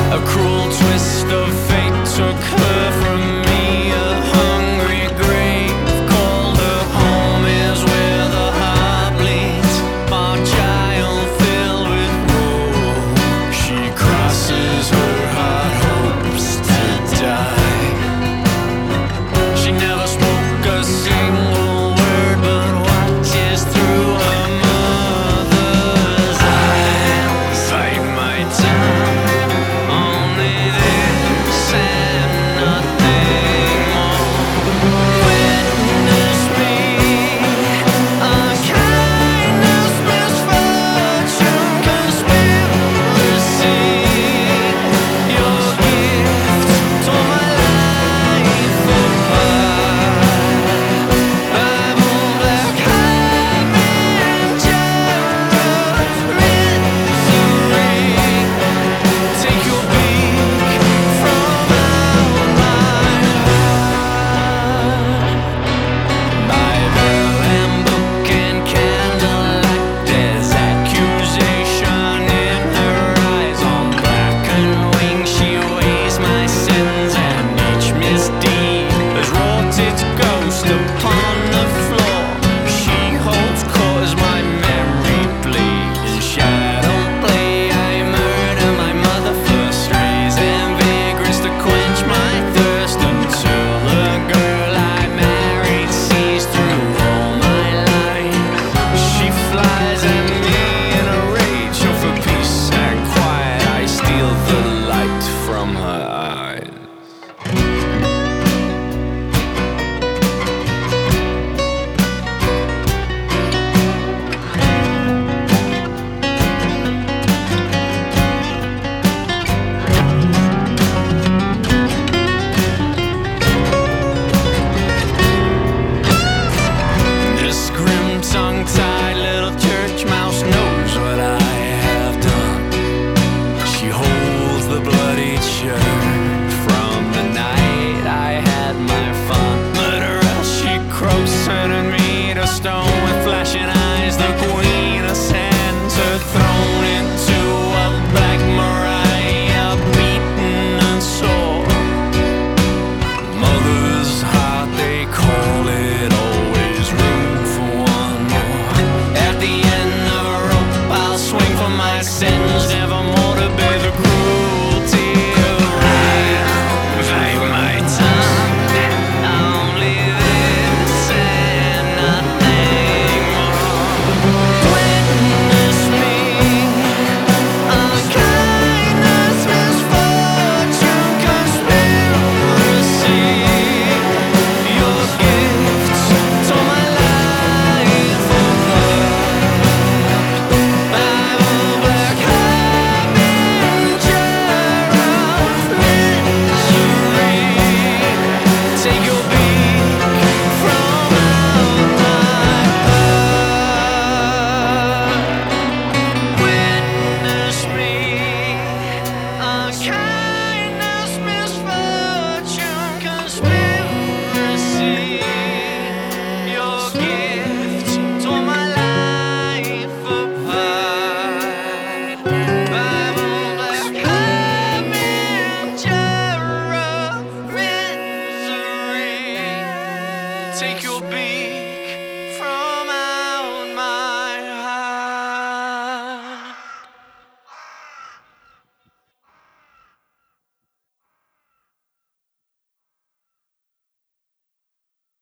A cruel twist of fate took her from me. A hungry grave called her home is where the heart bleeds. My child filled with woe, she crosses her heart, hopes to die. She never spoke a single word, but watches through her mother's eyes. Fight my time, only this and nothing more. Witness me, a kindness, misfortune, conspiracy. Your gift tore my life apart. Bible black harbinger of misery. Take your beak from out my heart. Bible and book and candlelight, there's accusation in her eyes. On blackened wings she weighs my sins, and each misdeed has wrought its ghost upon the floor. She holds court as my memory bleeds. In shadow play I murder my mother first, raising vigorous to quench my thirst, until the girl I married sees through all my lies. She flies at me in a rage, so for peace and quiet I steal the light from her eyes. This grim tongue-tied little church mouse knows what I have done. She holds the bloody church from the night I had my fun. Murderer, she croaks, turning me to stone with flashing eyes. The queen ascends her throne into a black Mariah, beaten and sore. Mother's heart, they call it, always room for one more. At the end of a rope I'll swing for my sins, never more to bear the cruelty of rain. Fight my tongue, only this and nothing more. Witness me, a kindness, misfortune, conspiracy. Your gift tore my life apart. Bible black harbinger of misery. Take your beak from out my heart. Witness me, a kindness, misfortune, conspiracy. Your gift tore my life apart. Bible black harbinger of misery. Take your beak